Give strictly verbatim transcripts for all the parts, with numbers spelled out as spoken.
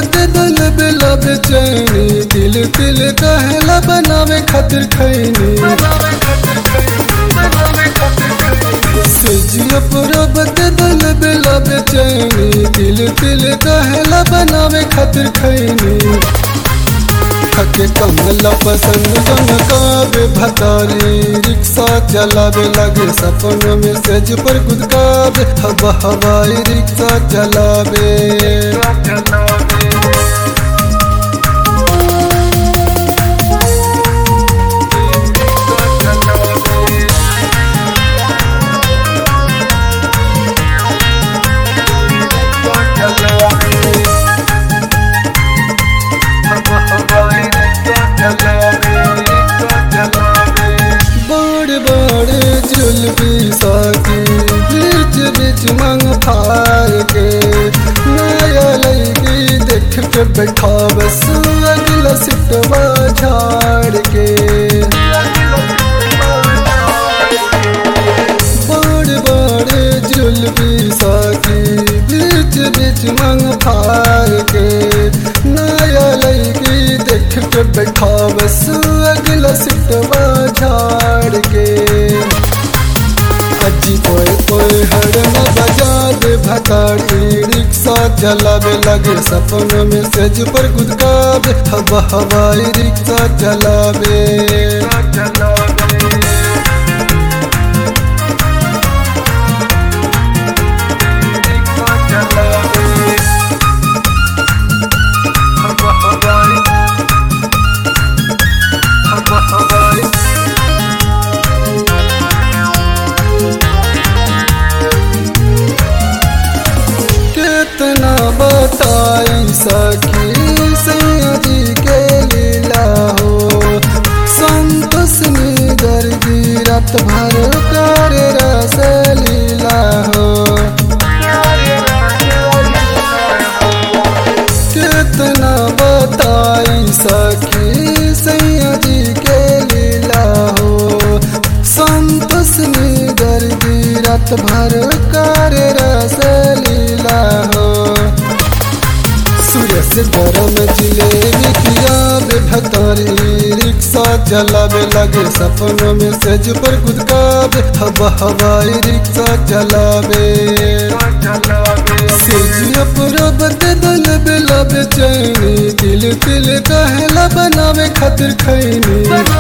दे दल बेला बेचैनी दिल तिल कहला बनावे खातिर खैनी सेजिया परब दे दल बेला बेचैनी दिल तिल कहला बनावे खातिर खैनी थके कमला पसंद जनकावे भतारी रिक्शा चलावे लगे सपनों में सेज पर गुदकावे हवा हवाई रिक्शा चलावे बड़े बड़े जुल्फी साथी बीच बीच मंग फार के नया लड़की देख के बैठा बस अगला सिटवा झाड़ के बड़े बड़े जुल्फी साथी बीच बीच मंग फार के नया लड़की देख के बैठा बस अगला सिटवा झाड़ के अजी कोई कोई हरन बजा दे भताड़ी रिक्शा चलावे लगे सपनों में सेज पर गुदकावे हवा हवाई रिक्शा चलावे कितना बताई सखी सैयदी के लीला हो संतोष निगर की रात भर कर रस लीला हो कितना बताई सखी सैयदी के लीला हो संतोष निगर की रात भर कर रस लीला हो सूरज गरम जिलेबी किया बेभतारी रिक्शा चलावे लगे सपनों में सेज पर गुदकावे हवा हवाई रिक्शा चलावे सेजिया परब दे दल बेला बेचैनी दिल तिल कहला बनावे खातिर खैनी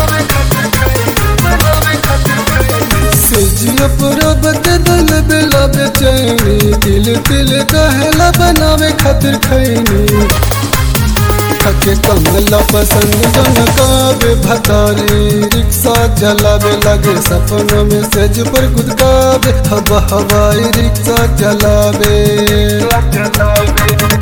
सेजिया परब दे दल बेला बेचैनी दिल तिल कहला बनावे खातिर खैनी थके कमला पसंद जनकावे भतारी रिक्शा चलावे लगे सपनों में सेज पर गुदकावे हवा हवाई रिक्शा चलावे